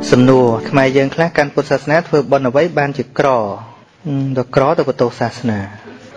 សំណួរខ្មែរយើងខ្លះកាន់ពុទ្ធសាសនាធ្វើបុណ្យអ្វីបានជាក្រដល់ក្រទៅបន្ទោសសាសនា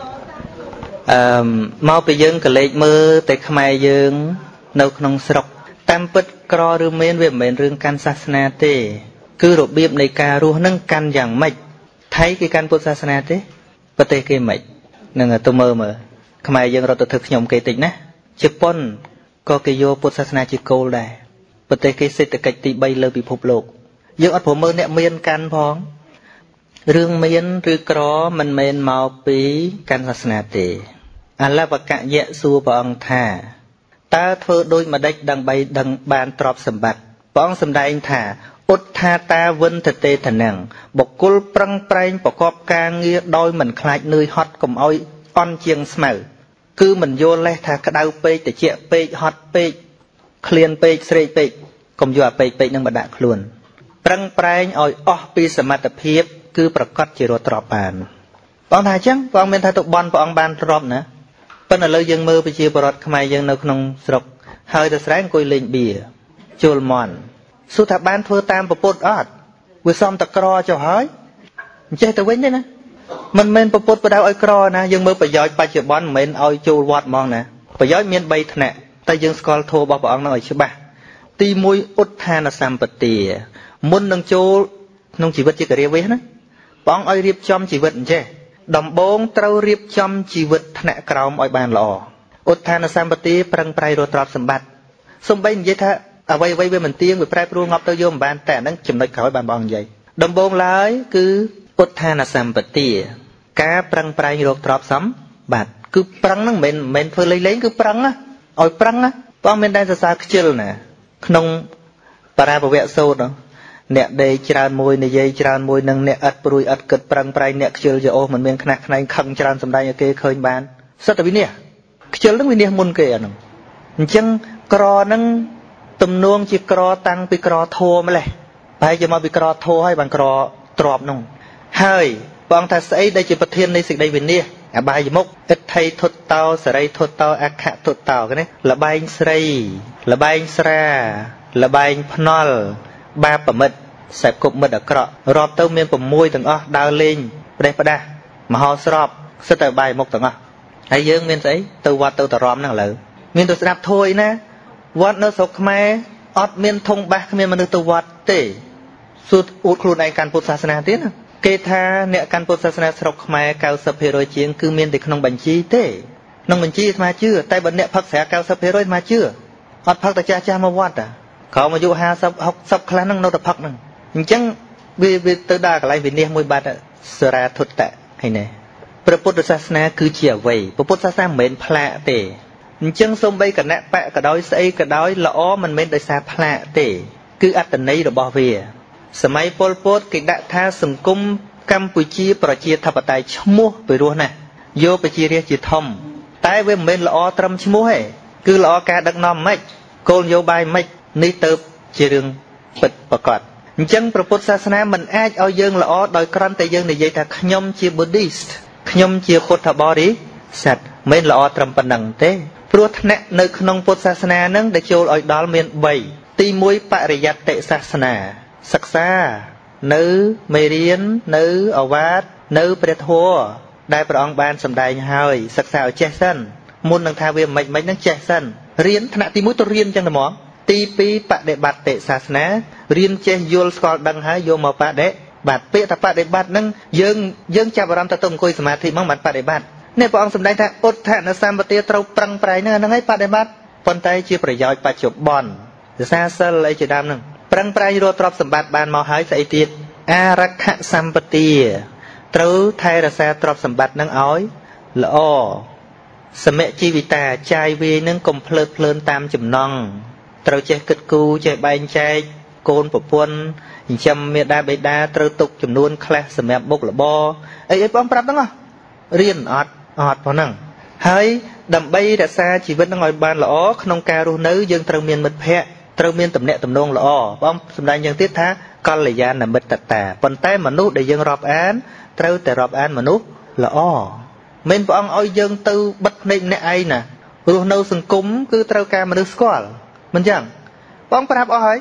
មកពីយើងក៏លេចមើលតែខ្មែរយើងនៅក្នុងស្រុកតាមពិតក្រឬមានវាមិនមែនរឿងកាន់សាសនាទេគឺរបៀបនៃការរស់នឹងកាន់យ៉ាងម៉េចថៃគេកាន់ពុទ្ធសាសនាទេប្រទេសគេមិននឹងទៅមើលខ្មែរយើងរត់ទៅធ្វើខ្ញុំគេតិចណាជប៉ុនក៏គេយកពុទ្ធសាសនាជាគោលដែរប្រទេសគេសេដ្ឋកិច្ចទី3លើពិភពលោកយើងអត់ព្រមមើលអ្នកមានកាន់ផងរឿងមានឬក្រមិនមែនមកពីកាន់សាសនាទេអលវកយៈសួរព្រះអង្គថាតើធ្វើដូចម្ដេចដើម្បីដឹងបានទ្រព្យសម្បត្តិព្រះអង្គសម្ដែងថាឧទ្ថាតាវិនតតេធនាំងបុគ្គលប្រឹងប្រែងប្រកបការងារដោយមិនខ្លាចនឿយហត់កុំឲ្យអន់ជាងស្មៅគឺមិនយល់លេសថាក្តៅពេកត្រជាក់ពេកហត់ពេកឃ្លានពេកស្រេកពេកកុំយកអាពេកនឹងមកដាក់ខ្លួនប្រឹងប្រែងឲ្យអស់ពីសមត្ថភាពគឺប្រកាសជារត់ទ្រព្យបានបងថាអញ្ចឹងបងមានថាទៅបន់ព្រះអង្គបានទ្រព្យណាប៉ុន្តែឥឡូវយើងមើលប្រជាពលរដ្ឋខ្មែរយើងនៅក្នុងស្រុកហើយទៅស្រែអង្គុយលេងបៀជុលមន់សួរថាបានធ្វើតាមពុទ្ធអត់វាសំតក្រចុះហើយអញ្ចេះទៅវិញទេណាមិនមែនពុទ្ធបដៅឲ្យក្រណាយើងមើលប្រយោជន៍បច្ចុប្បន្នមិនមែនឲ្យចូលវត្តហ្មងណាប្រយោជន៍មាន3ថ្នាក់តែយើងស្គាល់ធម៌របស់ព្រះអង្គនឹងឲ្យច្បាស់ទី1ឧទ្ធានសម្បទាមុននឹងចូលក្នុងជីវិតជាករាវេសណាព្រះអង្គឲ្យរៀបចំជីវិតអញ្ចេះដំបូងត្រូវរៀបចំជីវិតថ្នាក់ក្រោមឲ្យបានល្អឧទ្ធានសម្បទាប្រឹងប្រែងរកទ្រព្យសម្បត្តិសំបីនិយាយថាអ្វីវាមិនទៀងវាប្រែប្រួលងាប់ទៅយកមិនបានតែអាហ្នឹងចំណុចក្រោយបានបងនិយាយដំបូងឡើយគឺឧទ្ធានសម្បទាការប្រឹងប្រែងរកទ្រព្យសម្បត្តិគឺប្រឹងហ្នឹងមិនមែនធ្វើលេងគឺប្រឹងណាឲ្យប្រឹងណាបងមានតែសរសើរខ្ជិលណាក្នុងបរាភវៈសូត្រអ្នកដេកច្រើនមួយនិយាយច្រើនមួយនឹងអ្នកឥតព្រួយឥតគិតប្រឹងប្រែងអ្នកខ្ជិលជាអូសមិនមានខ្នះខ្នែងខឹងច្រើនសម្ដែងឲ្យគេឃើញបានសិតតែវិនិច្ឆ័យខ្ជិលនឹងវិនិច្ឆ័យមុនគេអាហ្នឹងអញ្ចឹងក្រហ្នឹងទំនួងជាក្រតាំងពីក្រធម៌ម្លេះប្រហែលជាមកពីក្រធម៌ហើយបានក្រទ្របនោះហើយបងថាស្អីដែលជាប្រធាននៃសេចក្តីវិនិច្ឆ័យអបាយមុខអិដ្ឋិធុតតោសរិធុតតោអខធុតតោណាលបែងស្រីលបែងស្រាលបែងភ្នល់បាបប្រមិតសេពគប់មិត្តអាក្រក់រាប់ទៅមាន6ទាំងអស់ដើរលេងប្រេះផ្ដាស់មហោស្រពសិតតែបាយមុខទាំងអស់ហើយយើងមានស្អីទៅវត្តទៅតរំហ្នឹងឥឡូវមានទៅស្ដាប់ធួយណាវត្តនៅស្រុកខ្មែរអត់មានធុងបាសគ្មានមនុស្សទៅវត្តទេសួរអួតខ្លួនឯងកាន់ពុទ្ធសាសនាទៀតណាគេថាអ្នកកាន់ពុទ្ធសាសនាស្រុកខ្មែរ 90% ជាងគឺមានតែក្នុងបញ្ជីទេក្នុងបញ្ជីអាត្មាជឿតែបើអ្នកផឹកស្រា 90% អាត្មាជឿអត់ផឹកតែចាស់មកវត្តក្រោមអាយុ50 60ខ្លះហ្នឹងនៅតែផឹកហ្នឹងអញ្ចឹងវាទៅដល់កន្លែងវិនិច្ឆ័យមួយបាត់សរាធុតៈហើយណែព្រះពុទ្ធសាសនាគឺជាអ្វីព្រះពុទ្ធសាសនាមិនមែនផ្លាកទេអញ្ចឹងសូម្បីគណៈបកក៏ដោយស្អីក៏ដោយល្អមិនមែនដោយសារផ្លាកទេគឺអត្តន័យរបស់វាសម័យប៉ុលពតគេដាក់ថាសង្គមកម្ពុជាប្រជាធិបតេយ្យឈ្មោះពីរោះណាស់យកប្រជារាស្ត្រជាធំតែវាមិនមែនល្អត្រឹមឈ្មោះទេគឺល្អការដឹកនាំមិនគោលនយោបាយមិននេះទៅជារឿងពិតប្រាកដអញ្ចឹងព្រះពុទ្ធសាសនាមិនអាចឲ្យយើងល្អដោយគ្រាន់តែយើងនិយាយថាខ្ញុំជា Buddhist ខ្ញុំជាពុទ្ធបរិស័ទមិនល្អត្រឹមប៉ុណ្ណឹងទេព្រោះថ្នាក់នៅក្នុងពុទ្ធសាសនានឹងដែលចូលឲ្យដល់មាន3ទី1បរិយត្តិសាសនាសិក្សានៅមេរៀននៅអវាទនៅព្រះធម៌ដែលព្រះអង្គបានសម្ដែងហើយសិក្សាឲ្យចេះសិនមុននឹងថាវាមិននឹងចេះសិនរៀនថ្នាក់ទី1ទៅរៀនចឹងតែហ្មងទី2បដិបត្តិសាសនារៀនចេះយល់ស្គាល់ដឹងហើយយកមកបដិបត្តិពាក្យថាបដិបត្តិហ្នឹងយើងចាប់អារម្មណ៍ទៅអង្គុយសមាធិហ្មងបានបដិបត្តិនេះព្រះអង្គសម្ដែងថាឧទ្ធានសម្បទាត្រូវប្រឹងប្រែងហ្នឹងហើយបដិបត្តិប៉ុន្តែជាប្រយោជន៍បច្ចុប្បន្នរសាសិលអីជាដើមហ្នឹងប្រឹងប្រែងរកទ្រព្យសម្បត្តិបានមកហើយស្អីទៀតអរខសម្បទាត្រូវថែរក្សាទ្រព្យសម្បត្តិហ្នឹងឲ្យល្អសមជីវិតាចាយវាយនឹងកុំភ្លើតភ្លើនតាមចំណង់ត្រូវចេះគិតគូរចេះបែងចែកកូនប្រពន្ធចិញ្ចឹមមេដាបេដាត្រូវទុកចំនួនខ្លះសម្រាប់មុខរបរអីបងប្រាប់ហ្នឹងរៀនអត់ប៉ុណ្ណឹងហើយដើម្បីរក្សាជីវិតនឹងឲ្យបានល្អក្នុងការរស់នៅយើងត្រូវមានមិត្តភ័ក្តិត្រូវមានទំនាក់ទំនងល្អបងសម្ដែងយ៉ាងទៀតថាកល្យាណមិត្តតាប៉ុន្តែមនុស្សដែលយើងរាប់អានត្រូវតែរាប់អានមនុស្សល្អមិនព្រះអង្គឲ្យយើងទៅបិទភ្នែកម្នាក់ឯងណារស់នៅសង្គមគឺត្រូវការមនុស្សស្គាល់មិនចឹងបងប្រាប់អស់ហើយ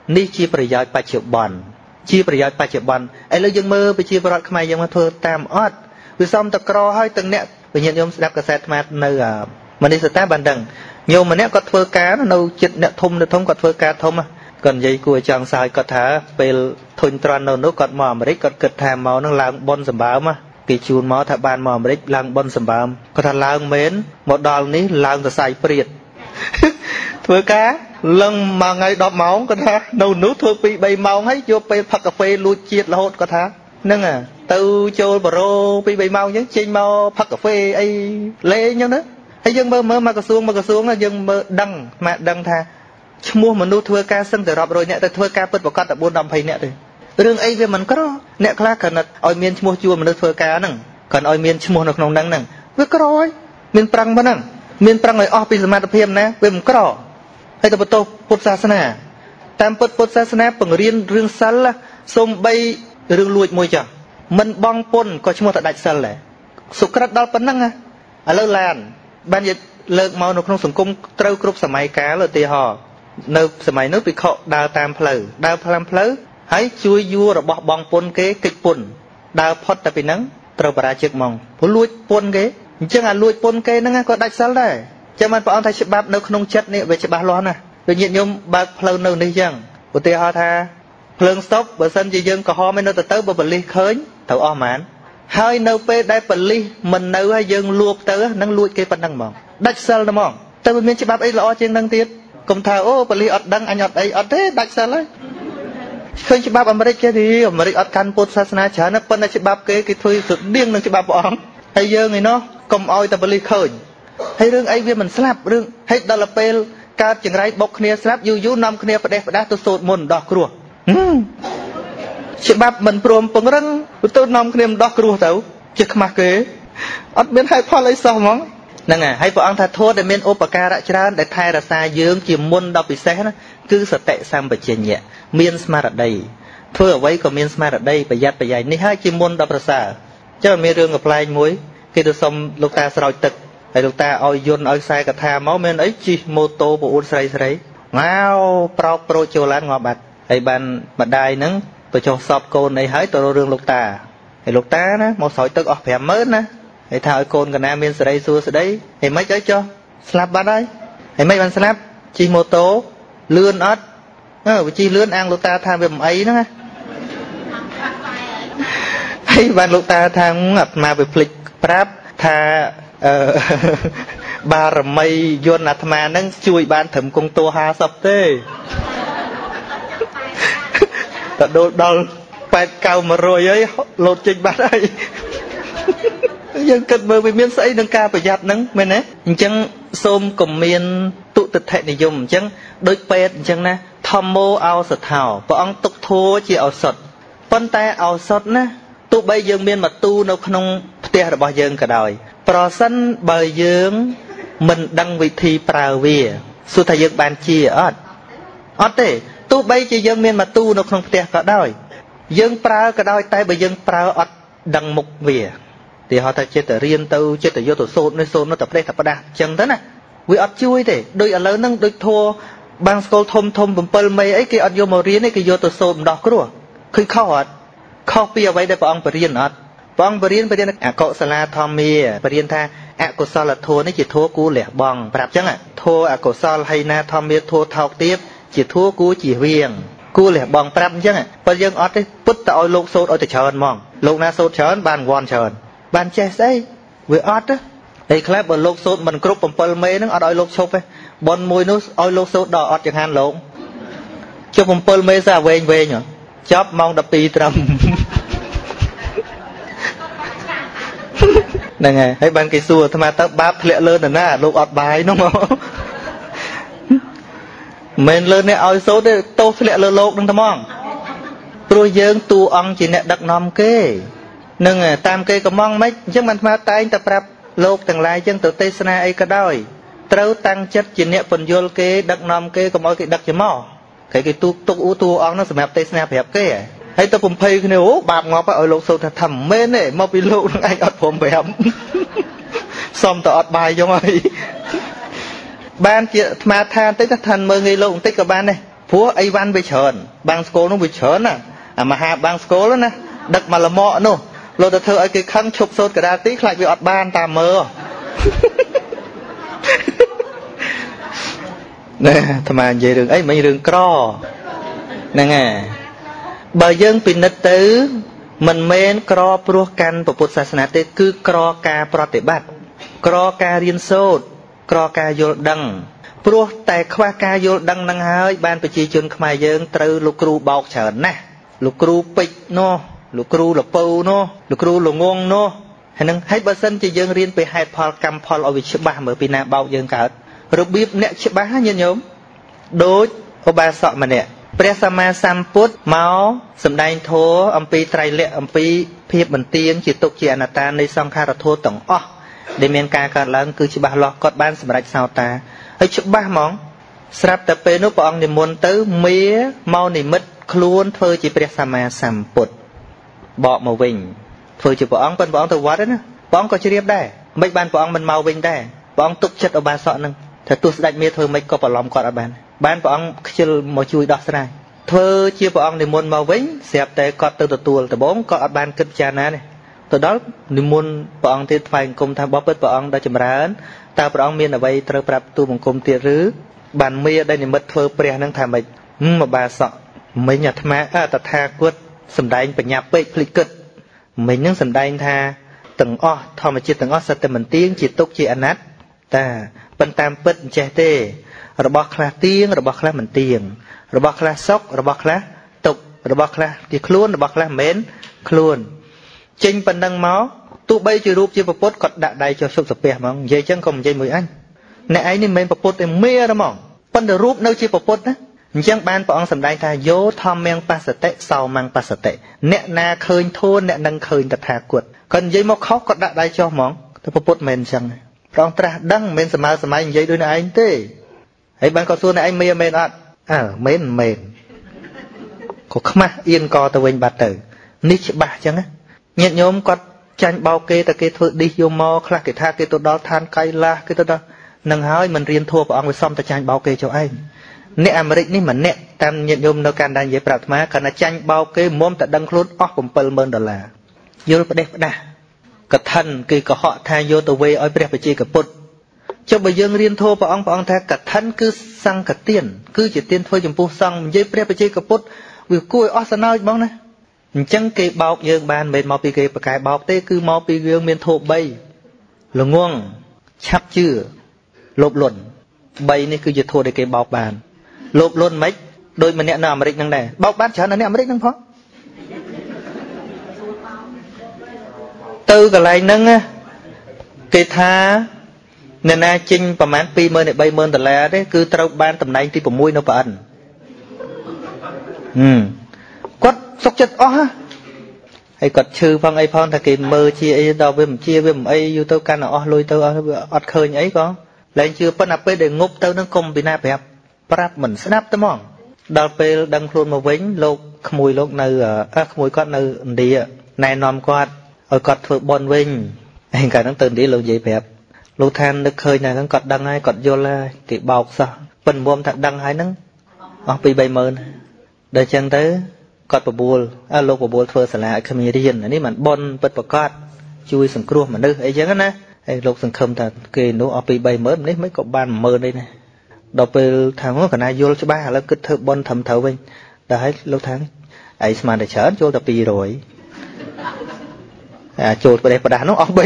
នេះជាប្រយោជន៍បច្ចុប្បន្នជាប្រយោជន៍បច្ចុប្បន្នឥឡូវយើងមើលប្រជាពលរដ្ឋខ្មែរយើងមកធ្វើតាមអត់វាសំតក្រហើយទាំងអ្នកវិញ្ញាណញោមស្ដាប់កាសែតអាត្មានៅមនីសតាបានដឹងញោមម្នាក់គាត់ធ្វើការនៅចិត្តអ្នកធំគាត់ធ្វើការធំគាត់និយាយគួរចង់សើចគាត់ថាពេលធុញទ្រាន់នៅនោះគាត់មកអាមេរិកគាត់គិតថាមកនឹងឡើងបុណ្យសម្បើមគេជូនមកថាបានមកអាមេរិកឡើងបុណ្យសម្បើមគាត់ថាឡើងមែនមកដល់នេះឡើងសរសៃព្រាតធ្វើការឡើងមួយថ្ងៃ10ម៉ោងគាត់ថានៅនោះធ្វើ2 3ម៉ោងហើយយកពេលផឹកកាហ្វេលួចជាតិរហូតគាត់ថាហ្នឹងទៅចូលបរោ2 3ម៉ោងអញ្ចឹងចេញមកផឹកកាហ្វេអីលេងអញ្ចឹងណាហើយយើងមើលមកក្រសួងយើងមើលដឹងមកដឹងថាឈ្មោះមនុស្សធ្វើការសឹងតែរាប់រយនាក់ទៅធ្វើការពិតប្រកបតែ4 10 20នាក់ទេរឿងអីវាមិនក្រអ្នកខ្លះគ្រាន់តែឲ្យមានឈ្មោះជួលមនុស្សធ្វើការហ្នឹងគ្រាន់ឲ្យមានឈ្មោះនៅក្នុងហ្នឹងវាក្រហើយមានប្រឹងប៉ុណ្ណឹងមានប្រឹងឲ្យអស់ពីសមត្ថភាពណាវាមិនក្រហើយទៅបន្ទោសពុទ្ធសាសនាតាមពុទ្ធសាសនាបង្រៀនរឿងសិលសំបីរឿងលួចមួយចាស់មិនបងពុនក៏ឈ្មោះតែដាច់សិលដែរសុក្រិតដល់ប៉ុណ្ណឹងឥឡូវឡានបានយកលើកមកនៅក្នុងសង្គមត្រូវគ្រប់សម័យកាលឧទាហរណ៍នៅសម័យនោះភិក្ខុដើរតាមផ្លូវហើយជួយយួររបស់បងពុនគេកិច្ចពុនដើរផុតតែពីហ្នឹងត្រូវបរាជិកហ្មងព្រោះលួចពុនគេអញ្ចឹងអាលួចពុនគេហ្នឹងក៏ដាច់សិលដែរចាំបានព្រះអង្គថាច្បាប់នៅក្នុងចិត្តនេះវាច្បាស់លាស់ណាស់ដូចញាតិញោមបើកផ្លូវនៅនេះអញ្ចឹងឧទាហរណ៍ថាភ្លើងស្តុបបើសិនជាយើងក្រហមឯនៅទៅបើបលិសឃើញត្រូវអស់ហ្មងហើយនៅពេលដែលបលិសមិននៅហើយយើងលួបទៅនឹងលួចគេប៉ុណ្ណឹងហ្មងដាច់សិលហ្មងតែមិនមានច្បាប់អីល្អជាងនឹងទៀតកុំថាអូបលិសអត់ដឹងអញអត់អីអត់ទេដាច់សិលហើយឃើញច្បាប់អាមេរិកគេទីអាមេរិកអត់កាន់ពុទ្ធសាសនាច្រើនណាប៉ុន្តែច្បាប់គេធ្វើស្តៀងនឹងច្បាប់ព្រះអង្គហើយយើងឯណោះកុំឲ្យតែបលិសឃើញហើយរឿងអីវាមិនស្លាប់រឿងហេតុដល់ពេលកើតចង្រៃបុកគ្នាស្លាប់យូរនាំគ្នាផ្ដេសផ្ដាស់ទៅសូត្រមន្តដោះគ្រោះច្បាប់មិនព្រមពង្រឹងទៅនាំគ្នាដោះគ្រោះទៅជាខ្មាស់គេអត់មានហេតុផលអីសោះហ្មងហ្នឹងហើយព្រះអង្គថាធម៌ដែលមានឧបការៈច្រើនដែលថែរក្សាយើងជាមុនដល់ពិសេសណាគឺសតិសម្បជញ្ញៈមានស្មារតីធ្វើអ្វីក៏មានស្មារតីប្រយ័ត្នប្រយែងនេះហើយជាមុនដល់ប្រសើរចុះមានរឿងកំ pl ែងមួយគេទៅសុំលោកតាស្រោចទឹកហើយលោកតាឲ្យយន្តឲ្យខ្សែកថាមកមានអីជិះម៉ូតូប្អូនស្រីងាវប្រោកប្រូចចូលឡើងងាប់បាត់ហើយបានម្ដាយហ្នឹងទៅចុះសពកូនអីហើយទៅរករឿងលោកតាហើយលោកតាណាមកស្រោចទឹកអស់ 50000 ណាហើយថាឲ្យកូនកណាមានសេរីសួស្ដីហើយមិនអីចុះស្លាប់បាត់ហើយមិនបានស្លាប់ជិះម៉ូតូលឿនអត់វាជិះលឿនអាងលោកតាថាវាមិនអីហ្នឹងណាហើយបានលោកតាថាអាត្មាវាភ្លេចប្រាប់ថាបារមីយន្តអាត្មាហ្នឹងជួយបានត្រឹមគង់តួ50ទេតែដល់80 90 100ហើយលោតចេញបាត់ហើយយើងគិតមើលវាមានស្អីនឹងការប្រយ័ត្នហ្នឹងមែនទេអញ្ចឹងសូមកុំមានទុតិថិនិយមអញ្ចឹងដូចពេទ្យអញ្ចឹងណាធម្មោឱសថោព្រះអង្គទុកធัวជាឱសថប៉ុន្តែឱសថណាទោះបីយើងមានមកទូនៅក្នុងផ្ទះរបស់យើងក៏ដោយប្រសិនបើយើងមិនដឹងវិធីប្រើវាសួរថាយើងបានជាអត់ទេទោះបីជាយើងមានមកទូនៅក្នុងផ្ទះក៏ដោយយើងប្រើក៏ដោយតែបើយើងប្រើអត់ដឹងមុខវាទីហៅថាចិត្តរៀនទៅចិត្តយកទៅសូត្រនេះសូត្រនោះតែផ្ដេសតែផ្ដាស់អញ្ចឹងទៅណាវាអត់ជួយទេដូចឥឡូវហ្នឹងដូចធัวបាំងស្គលធំ7មេអីគេអត់យកមករៀនទេគេយកទៅសូត្រម្ដោះគ្រោះឃើញខុសអត់ខុសពីអ្វីដែលព្រះអង្គបរៀនអត់ព្រះអង្គបរៀនអកុសលាធម្មាបរៀនថាអកុសលធម៌នេះជាធម៌គួរលះបង់ប្រាប់អញ្ចឹងធម៌អកុសលហើយណាធម្មាធម៌ថោកទាបជាធម៌គួរជៀសវាងគួរលះបង់ប្រាប់អញ្ចឹងប៉ុន្តែយើងអត់ទេពុតទៅឲ្យលោកសូត្រឲ្យតែច្រើនហ្មងលោកណាសូត្រច្រើនបានរង្វាន់ច្រើនបានចេះស្អីវាអត់ទេហើយខ្លះបើលោកសូត្រមិនគ្រប់7មេហ្នឹងអត់ឲ្យលោកឈប់ទេបនមួយនោះឲ្យលោកសូត្រដល់អត់ចង្ហាន់លោកចុះ7មេសាវែងចប់ម៉ោង12ត្រឹមហ្នឹងហើយបានគេសួរអាត្មាទៅបាបធ្លាក់លើនរណាលោកអត់បាយនោះមកមិនលើនេះឲ្យសូត្រទេទោសធ្លាក់លើលោកនឹងតែហ្មងព្រោះយើងតួអង្គជាអ្នកដឹកនាំគេនឹងតាមគេកំងមិនអញ្ចឹងបានអាត្មាតែងតែប្រាប់លោកទាំងឡាយអញ្ចឹងទៅទេសនាអីក៏ដោយត្រូវតាំងចិត្តជាអ្នកពន្យល់គេដឹកនាំគេកុំឲ្យគេដឹកជាមកគេទុកតួអង្គនោះសម្រាប់ទេសនាប្រាប់គេហើយទៅបំភ័យគ្នាអូបាបងាប់ឲ្យលោកសូត្រថាមិនមែនទេមកពីលោកនឹងឯងអត់ព្រមប្រាប់សុំទៅអត់បាយយងហើយបានជាអាត្មាថាបន្តិចថាមើលងាយលោកបន្តិចក៏បានដែរ Phúa ấy văn với trơn bang school nó với trơn à mà hạ bang school đó nè đực mà là mọ nô lô ta thơ ấy cái khăn chụp sốt cái đá tí lại bị ọt ban ta mơ nè thầm mà về đường ấy mấy đường cro nè nghe bà dân pin nít tứ mình men cro pro can của Phậtศาสนา tê cứ cro ca proti bát cro ca riêng sốt cro ca vô đăng pro tại khoa ca vô đăng năng hơi ban bị chi chun khai dân từ lục cừu bọc chởn nè lục cừu pịch no lục cừu là pâu no lục cừu là ngon no hay năng hay bơ sân chỉ dân riêng về hai phò cam phò ở vị trí ba mở pina bao dân cả rồi biết nè chế bá nhân nhóm đối ở ba sọ mà nèព្រះសម្មាសម្ពុទ្ធមកសម្ដែងធម៌អំពីត្រៃលក្ខណ៍អំពីភាពបន្ទានជាទុក្ខជាអនត្តានៃសង្ខារធម៌ទាំងអស់ដែលមានការកើតឡើងគឺច្បាស់លាស់គាត់បានសម្រេចសោតាហើយច្បាស់ហ្មងស្រាប់តែពេលនោះព្រះអង្គនិមន្តទៅមេមកនិមិត្តខ្លួនធ្វើជាព្រះសម្មាសម្ពុទ្ធបកមកវិញធ្វើជាព្រះអង្គប៉ុន្តែព្រះអង្គទៅវត្តណាព្រះអង្គក៏ជ្រាបដែរមិនបានព្រះអង្គមិនមកវិញដែរព្រះអង្គទុកចិត្តឧបាសកនឹងថាទោះស្ដេចមេធ្វើមិនក៏ប្រឡំគាត់អត់បានព្រះអង្គខ្ជិលមកជួយដោះស្រាយធ្វើជាព្រះអង្គនិមន្តមកវិញស្រាប់តែគាត់ទៅទទួលដំបងក៏អត់បានគិតពិចារណាទេទៅដល់និមន្តព្រះអង្គទៀតថ្វាយបង្គំថាបបិទ្ធព្រះអង្គដ៏ចម្រើនតើព្រះអង្គមានអ្វីត្រូវប្រាប់ទូបង្គំទៀតឬបានមេដែលនិមិត្តធ្វើព្រះនឹងថាម៉េចមកបាសកមិញអាត្មាតថាគតសំដែងបញ្ញាពេកភ្លេចគិតមិញនឹងសំដែងថាទាំងអស់ធម្មជាតិទាំងអស់សត្វតែមិនទៀងជាទុក្ខជាអនត្តាប៉ុន្តែតាមពិតអញ្ចេះទេរបស់ខ្លះទៀងរបស់ខ្លះមិនទៀងរបស់ខ្លះសុខរបស់ខ្លះទុក្ខរបស់ខ្លះជាខ្លួនរបស់ខ្លះមិនមែនខ្លួនចេញប៉ុណ្ណឹងមកទោះបីជារូបជាពុទ្ធគាត់ដាក់ដៃចុះជប់សាពះហ្មងនិយាយចឹងក៏និយាយមួយអញអ្នកឯងនេះមិនមែនពុទ្ធទេមេហ្មងប៉ុន្តែរូបនៅជាពុទ្ធណាអញ្ចឹងបានព្រះអង្គសម្ដែងថាយោធម្មងបស្សតិសោមងបស្សតិអ្នកណាឃើញធួនអ្នកនឹងឃើញតថាគតគាត់និយាយមកខុសគាត់ដាក់ដៃចុះហ្មងតែពុទ្ធមិនមែនអញ្ចឹងព្រះអង្គត្រាស់ដឹងមិនមែនសម័យនិយាយដូចអ្នកឯងទេហើយបានគាត់សួរអ្នកឯងមេមែនអត់មែនក៏ខ្មាស់អៀនកទៅវិញបាត់ទៅនេះច្បាស់អញ្ចឹងញាតិញោមគាត់ចាញ់បោកគេតែគេធ្វើឌីសយកមកខ្លះគេថាគេទៅដល់ឋានកៃឡាសគេទៅដល់នឹងហើយមិនរៀនធัวព្រះអង្គវាសំតែចាញ់បោកគេចុះឯងអ្នកអាមេរិកនេះម្នាក់តាមញាតិញោមនៅកាណាដានិយាយប្រាប់អាត្មាគាត់ថាចាញ់បោកគេមុំតែដឹងខ្លួនអស់$70000យល់ផ្ដេសផ្ដាស់កឋិនគេកុហកថាយកទៅវេឲ្យព្រះបជាកពុទ្ធចុះបើយើងរៀនធម៌ព្រះអង្គថាកឋិនគឺសង្ឃទានគឺជាទានធ្វើចំពោះសង្ឃនិយាយព្រះបជាកពុទ្ធវាគួរឲ្យអស់សណោចហ្មងណាអញ្ចឹងគេបោកយើងបានមិនមកពីគេប្រកែបោកទេគឺមកពីយើងមានធម៌3ល្ងងឆាប់ជឿលោភលន់3នេះគឺជាធម៌ដែលគេបោកបានលោភលន់មិនដូចម្នាក់នៅអាមេរិកហ្នឹងដែរបោកបានច្រើននៅអាមេរិកហ្នឹងផងទៅកន្លែងហ្នឹងគេថាអ្នកណាចេញប្រហែល$20000 ដល់$30000ទេគឺត្រូវបានតំណែងទី6នៅប្រអិនគាត់សុខចិត្តអស់ហើយគាត់ឈឺផងអីផងថាគេមើលជាអីដល់វាមិនជាវាមិនអីយូរទៅកាន់តែអស់លុយទៅអស់វាអត់ឃើញអីក៏លែងជឿប៉ុន្តែពេលដែលងប់ទៅនឹងកុំពីណាប្រាប់មិនស្ដាប់ទៅហ្មងដល់ពេលដឹងខ្លួនមកវិញលោកក្មួយលោកនៅក្មួយគាត់នៅឥណ្ឌាណែនាំគាត់ឲ្យគាត់ធ្វើបុណ្យវិញហើយកាលហ្នឹងទៅឥណ្ឌាលោកនិយាយប្រាប់លោកថានឹកឃើញតែហ្នឹងគាត់ដឹងហើយគាត់យល់ហើយគេបោកសោះប៉ុន្តែមុំថាដឹងហើយហ្នឹងអស់2-30000ដល់ចឹងទៅគាត់បបួលលោកបបួលធ្វើសាលាឲ្យក្មេងរៀននេះមិនបុណ្យពិតប្រាកដជួយសង្គ្រោះមនុស្សអីចឹងណាហើយលោកសង្ឃឹមថាគេនោះអស់2-30000នេះមិនក៏បាន10000អីណាដល់ពេលថាកណាយល់ច្បាស់ឥឡូវគិតធ្វើបុណ្យត្រឹមត្រូវវិញដល់ហើយលោកថាឯងស្មានតែច្រើនចូលតែ200ចូលប្រទេសប្រដាស់នោះអស់30000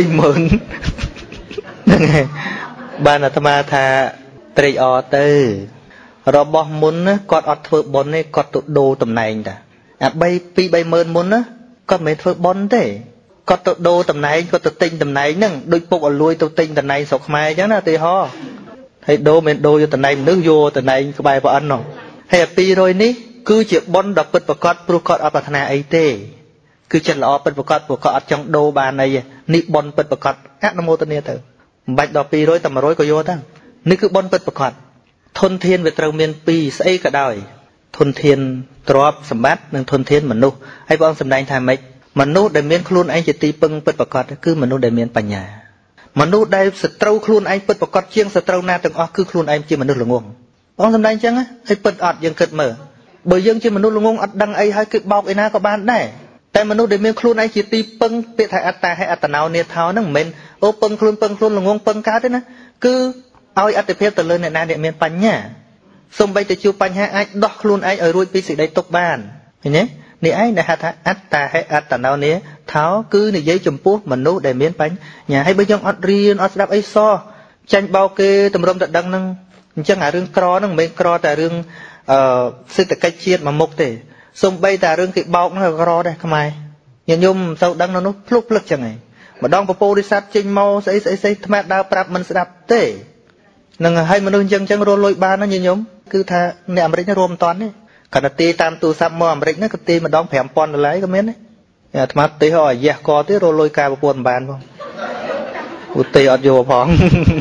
ហ្នឹងហើយបានអាត្មាថាត្រេកអរទៅរបស់មុនណាគាត់អត់ធ្វើបុណ្យទេគាត់ទៅដូរតំណែងតាអា2-30000មុនណាគាត់មិនមែនធ្វើបុណ្យទេគាត់ទៅដូរតំណែងគាត់ទៅទិញតំណែងហ្នឹងដូចពុកឲ្យលួយទៅទិញតំណែងស្រុកខ្មែរអញ្ចឹងណាទីហោហើយដូរមិនដូរយកតំណែងមនុស្សយកតំណែងក្បែរប្រអិននោះហើយ200នេះគឺជាបុណ្យដ៏ពិតប្រាកដព្រោះគាត់អត់ប្រាថ្នាអីទេគឺចិត្តល្អពិតប្រាកដព្រោះគាត់អត់ចង់ដូរបានអីនេះបុណ្យពិតប្រាកដអនុមោទនាទៅមិនបាច់ដល់200តែ100ក៏យកទៅនេះគឺបុណ្យពិតប្រាកដធនធានវាត្រូវមាន2ស្អីក៏ដោយធនធានទ្រព្យសម្បត្តិនិងធនធានមនុស្សហើយព្រះអង្គសម្ដែងថាម៉េចមនុស្សដែលមានខ្លួនឯងជាទីពឹងពិតប្រាកដគឺមនុស្សដែលមានបញ្ញាមនុស្សដែលសត្រូវខ្លួនឯងពិតប្រាកដជាងសត្រូវណាទាំងអស់គឺខ្លួនឯងជាមនុស្សល្ងង ông làm đây chăng hay bật ọt dương cực mở bởi dương chỉ mà nút ngông ọt đăng ấy hay cái bọc ấy na có ban đấy tại mà nút để miếng khuôn ấy chỉ ti pưng bị thải atta hay atta nào nè tháo nó mình ô pưng khuôn là ngông pưng cá thế nè cứ ao atta phép từ lên này na để miếng bánh nhá xong bây giờ chịu bánh hay ai đọc khuôn ấy ở ruồi pi sĩ đây tục bàn thế nhé nè ấy là hạt atta hay atta nào nè tháo cứ nè giấy chùm pú mà nút để miếng bánh nhà hay bây giờ ọt riêng ọt đáp ấy so tranh bao kê tầm rôm tận đăng nâng chẳng là rương cro nâng mấy cro tại rương sự tự cách chiết mà mục thì xong bây tại rương cái bọc nó là cro đây không ai nhìn nhung sau đăng nó lúc chẳng này mà đong bố đi sát chinh mau sẽ thầm đào prap mình sẽ đạp tê nâng hay mà nâng chân rô lôi ba nó nhìn nhung cứ tha nè Amerik nó rôm toán ấy cả là tê tam tu sắp mò Amerik nó cái tê mà đong phèm pon là lấy cái miếng ấy thầm tê hỏi dạ có tê rô lôi ca buồn bàn không tê ọt vô phong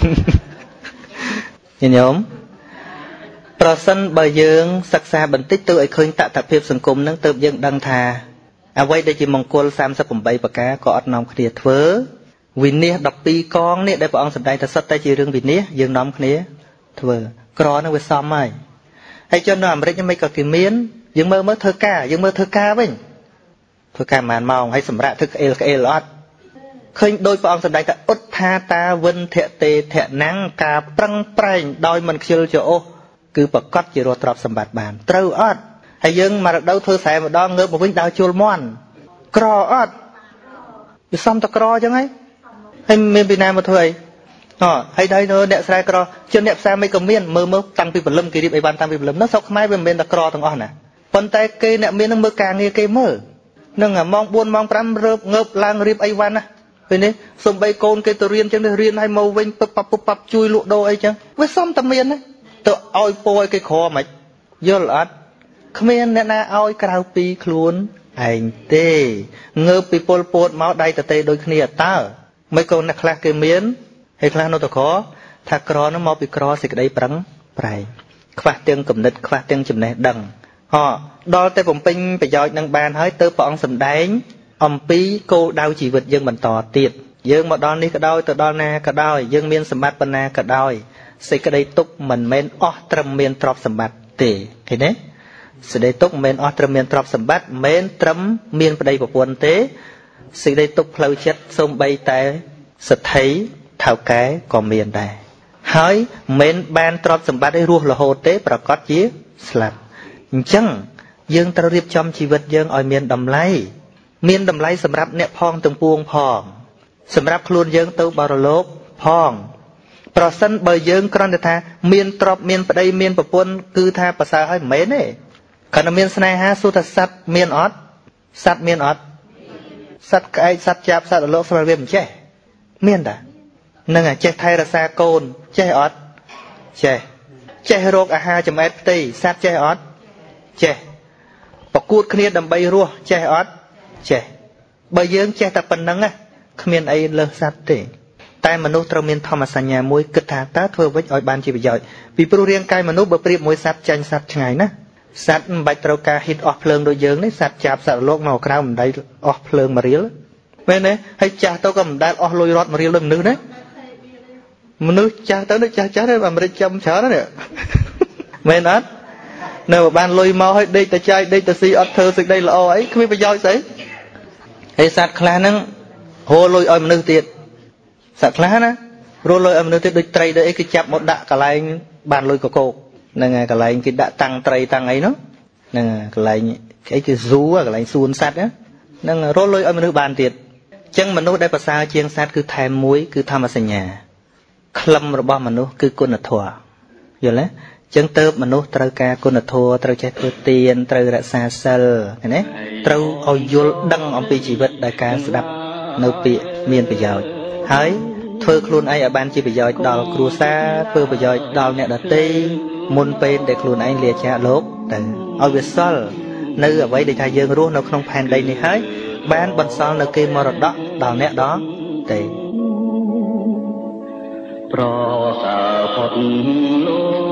nhìn nhungประสนบយើងសិក្សាបន្តិចទៅឲ្យឃើញតថភាពសង្គមនឹងទៅយើងដឹងថាអ្វីដែលជាមង្គល38ប្រការក៏អត់នាំគ្នាធ្វើវិនិច្ឆ័យ12កងនេះដែលព្រះអង្គសម្ដែងថាសិតតែជារឿងវិនិច្ឆ័យយើងនាំគ្នាធ្វើក្រនឹងវាសមហើយជននៅអាមេរិកមិនក៏គេមានយើងមើលធ្វើការយើងមើលធ្វើការវិញធ្វើការប្រហែលម៉ោងហើយសម្រាប់ធ្វើក្អេលអត់ឃើញដោយព្រះអង្គសម្ដែងថាឧទ្ថាតាវិនធតេធនាំងការប្រឹងប្រែងដោយមិនខ្ជិលច្រអូសគឺប្រកាសជារស់ទ្រព្យសម្បត្តិបានត្រូវអត់ហើយយើងមករដូវធ្វើស្រែម្ដងងើបមកវិញដើរជួលមន់ក្រអត់វាសំតក្រអញ្ចឹងហើយមានពីណាមកធ្វើអីហើយដល់អ្នកស្រែក្រជនអ្នកផ្សារមិនក៏មានមើលតាំងពីព្រលឹមគេរៀបអីបានតាំងពីព្រលឹមនោះស្រុកខ្មែរវាមិនមែនតែក្រទាំងអស់ណាប៉ុន្តែគេអ្នកមាននឹងមើលការងារគេមើលនឹងម៉ោង4ម៉ោង5រើបងើបឡើងរៀបអីវ៉ាន់ណាពេលនេះសំបីកូនគេទៅរៀនអញ្ចឹងរៀនឲ្យមកវិញពឹបប៉ាប់ជួយលក់ដូរអីចឹងវាសំតែមានណាទៅឲ្យពោឲ្យគេក្រមិនយល់អត់គ្មានអ្នកណាឲ្យក្រៅពីខ្លួនឯងទេងើបពីពលពោតមកដៃតេដូចគ្នាតើមិនក៏អ្នកខ្លះគេមានហើយខ្លះនៅតក្រថាក្រនោះមកពីក្រសេចក្តីប្រឹងប្រែងខ្វះទាំងគំនិតខ្វះទាំងចំណេះដឹងដល់តែបំពេញប្រយោជន៍នឹងបានហើយទៅព្រះអង្គសម្ដែងអំពីគោលដៅជីវិតយើងបន្តទៀតយើងមកដល់នេះក៏ដោយទៅដល់ណាក៏ដោយយើងមានសម្បត្តិប៉ុណ្ណាក៏ដោយសេចក្តីទុកមិនមែនអស់ត្រឹមមានទ្រព្យសម្បត្តិទេឃើញទេសេចក្តីទុកមិនមែនអស់ត្រឹមមានទ្រព្យសម្បត្តិមិនមែនត្រឹមមានប្តីប្រពន្ធទេសេចក្តីទុកផ្លូវចិត្តសូម្បីតែសទ្ធិថៅកែក៏មានដែរហើយមិនមែនបានទ្រព្យសម្បត្តិឲ្យរស់រហូតទេប្រកាសជាស្លាប់អញ្ចឹងយើងត្រូវរៀបចំជីវិតយើងឲ្យមានតម្លៃសម្រាប់អ្នកផងទាំងពួងផងសម្រាប់ខ្លួនយើងទៅបរលោកផងប្រសិនបើយើងគ្រាន់តែថាមានទ្រព្យមានប្តីមានប្រពន្ធគឺថាប្រសើរហើយមិនមែនទេគ្រាន់តែមានស្នេហាសុទ្ធសត្វមានអត់សត្វមានអត់សត្វក្អែកសត្វចាប់សត្វរលកស្មើវាមិនចេះមានតានឹងចេះថែរក្សាកូនចេះអត់ចេះរកអាហារចម្អែតផ្ទៃសត្វចេះអត់ចេះប្រកួតគ្នាដើម្បីរស់ចេះអត់ចេះបើយើងចេះតែប៉ុណ្្នឹងគ្មានអីលើសសត្វទេតែមនុស្សត្រូវមានធម្មសញ្ញាមួយគិតថាតើធ្វើវិចឲ្យបានជាប្រយោជន៍ពីព្រោះរាងកាយមនុស្សបើប្រៀបមួយសត្វចាញ់សត្វឆ្ងាយណាសត្វមិនបាច់ត្រូវការហ៊ីតអស់ភ្លើងដូចយើងនេះសត្វចាប់សត្វលោកមកក្រៅមិនដែលអស់ភ្លើងមួយរៀលមែនទេហើយចាស់ទៅក៏មិនដែលអស់លុយរត់មួយរៀលដូចមនុស្សណាមនុស្សចាស់ទៅចាស់ទៅអាមេរិកចាំច្រើនណាមែនអត់នៅបានលុយមកឲ្យដេកទៅចាយដេកទៅស៊ីអត់ធ្វើសេចក្តីល្អអីគ្មានប្រយោជន៍ស្អីហើយសត្វខ្លះហ្នឹងហូរលុយឲ្យមនុស្សទៀតសត្វខ្លះណារលុយឲ្យមនុស្សទៀតដូចត្រីដូចអីគេចាប់មកដាក់កន្លែងបានលុយកកោកហ្នឹងហើយកន្លែងគេដាក់តាំងត្រីតាំងអីនោះហ្នឹងកន្លែងអីគេស៊ូកន្លែងសួនសត្វហ្នឹងរលុយឲ្យមនុស្សបានទៀតអញ្ចឹងមនុស្សដែលប្រសើរជាងសត្វគឺថែមមួយគឺធម្មសញ្ញាក្លឹមរបស់មនុស្សគឺគុណធម៌យល់ទេចឹងទៅមនុស្សត្រូវការគុណធម៌ត្រូវចេះធ្វើទានត្រូវរក្សាសិលឃើញទេត្រូវឲ្យយល់ដឹងអំពីជីវិតដែលការស្ដាប់នៅពាក្យមានប្រយោជន៍ហើយធ្វើខ្លួនឯងឲ្យបានជាប្រយោជន៍ដល់គ្រួសារធ្វើប្រយោជន៍ដល់អ្នកដទៃមុនពេលដែលខ្លួនឯងលាចាកលោកទៅឲ្យវាសល់នៅអ្វីដែលថាយើងរស់នៅក្នុងផែនដីនេះហើយបានបន្សល់នៅគេមរតកដល់អ្នកដទៃប្រសើរផុតលោក